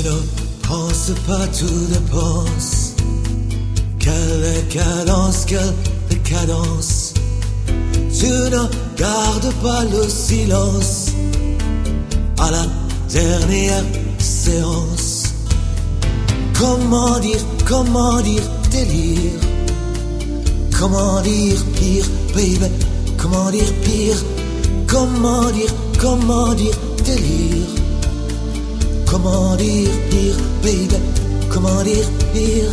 ne penses pas, tout dépense. Quelle cadence, quelle décadence. Tu ne gardes pas le silence à la dernière séance. Comment dire délire. Comment dire pire, baby. Comment dire pire. Comment dire délire. Comment dire pire, baby. Comment dire pire.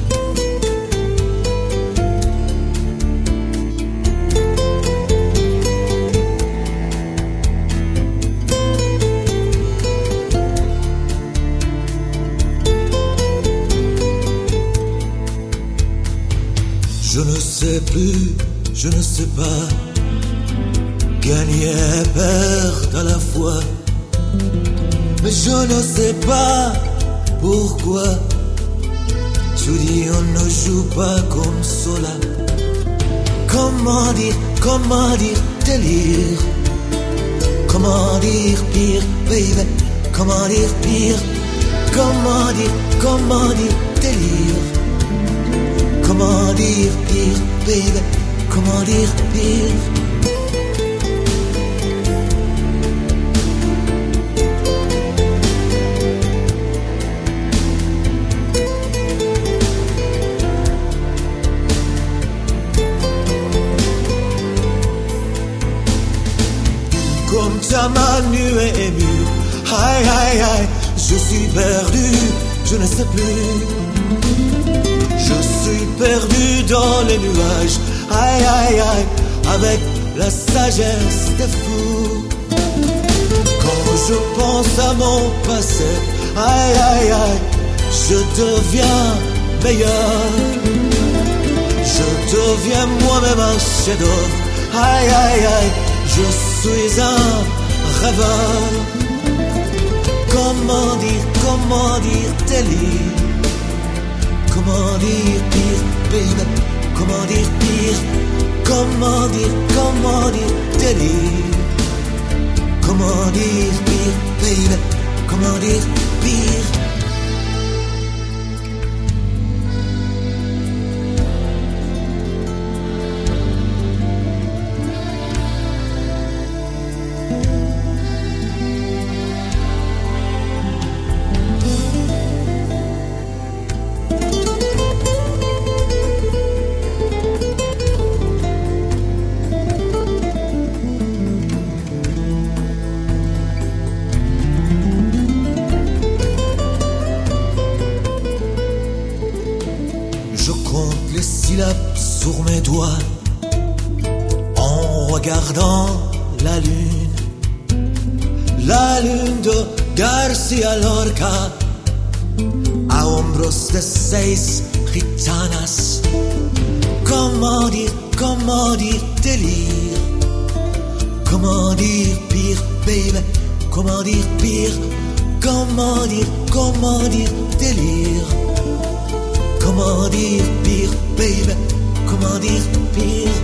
Je ne sais plus, je ne sais pas, gagner et perdre à la fois. Mais je ne sais pas pourquoi tu dis on ne joue pas comme cela. Comment dire délire. Comment dire pire, baby. Comment dire pire. Comment dire délire. Comment dire pire, baby. Comment dire pire. Comme ta main nue et émue. Aïe, aïe, aïe, je suis perdu, je ne sais plus. Je suis perdu dans les nuages. Aïe, aïe, aïe, avec la sagesse des fous. Quand je pense à mon passé, aïe, aïe, aïe, je deviens meilleur. Je deviens moi-même un chef-d'œuvre. Aïe, aïe, aïe, je suis un rêveur. Comment dire délire. Comment dire pire, baby. Comment dire pire. Comment dire délire. Comment dire pire, baby. Comment dire pire. Sur mes doigts, en regardant la lune de Garcia Lorca, a hombros de 6 gitanas. Comment dire délire. Comment dire pire, baby. Comment dire pire. Comment dire délire. Comment dire pire, baby. Comment dire pire.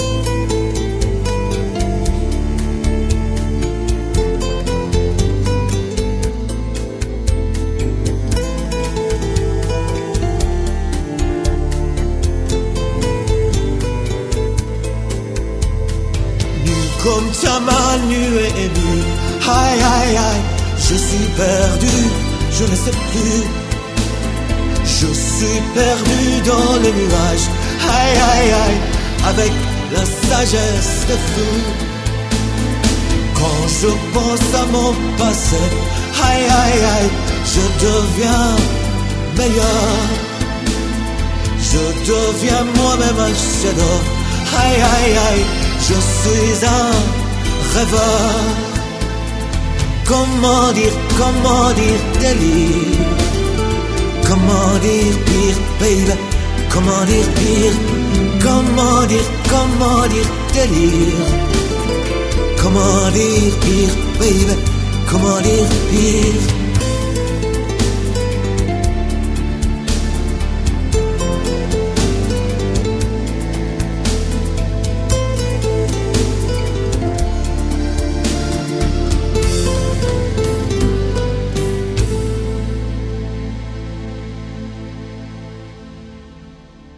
Nu comme ta main nue et émue. Aïe, aïe, aïe, je suis perdu, je ne sais plus. Je suis perdu dans les nuages. Aïe, aïe, aïe, avec la sagesse des fous. Quand je pense à mon passé, aïe, aïe, aïe, je deviens meilleur. Je deviens moi-même un chef-d'œuvre. Aïe, aïe, aïe, je suis un rêveur. Comment dire délire. Comment dire pire, baby. Comment dire pire. Comment dire délire. Comment dire pire, baby. Comment dire pire.